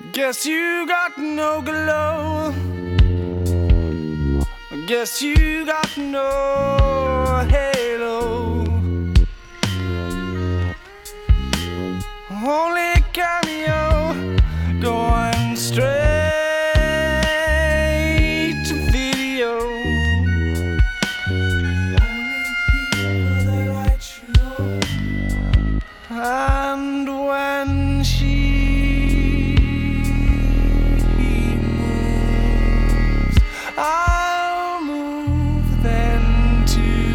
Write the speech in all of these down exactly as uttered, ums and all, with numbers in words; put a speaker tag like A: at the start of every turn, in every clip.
A: Guess you got no glow. Guess you got no halo. Only cameo going straight to video. Only people that write you. And when she moves, I'll move then too.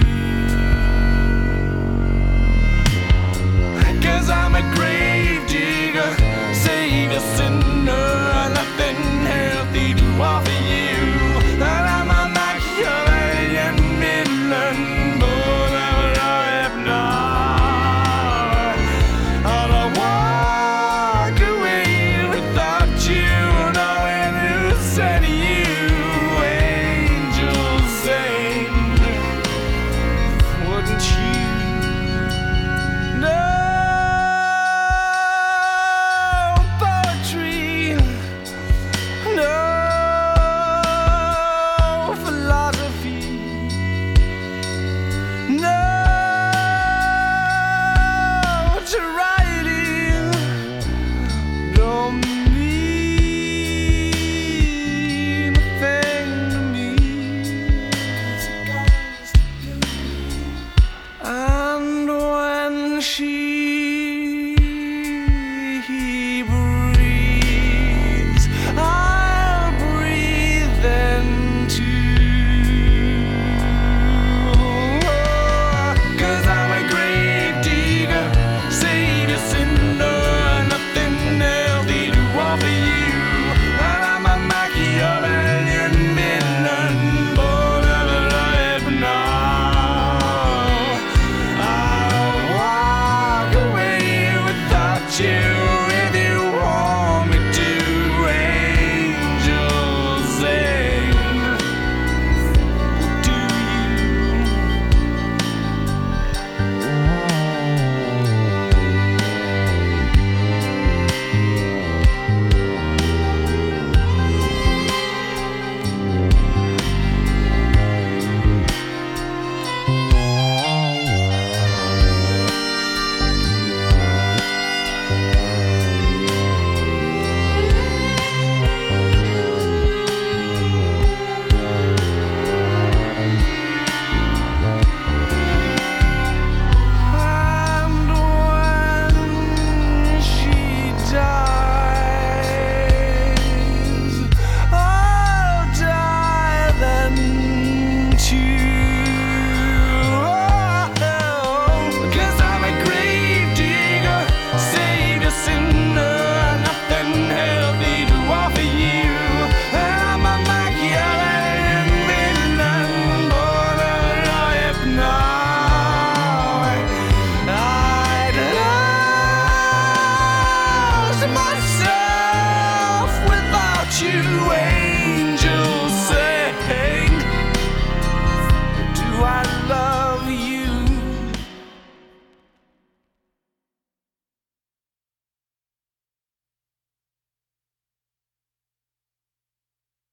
A: 'Cause I'm a grave digger, savior, sinner, nothing healthy to offer you. And I'm a Machiavellian Midland bull, I'm a hypnot. I'll walk away without you, knowing who sent you. Angel saint, wouldn't you know? Poetry, no philosophy, no to writing, don't mean a thing to me. And when she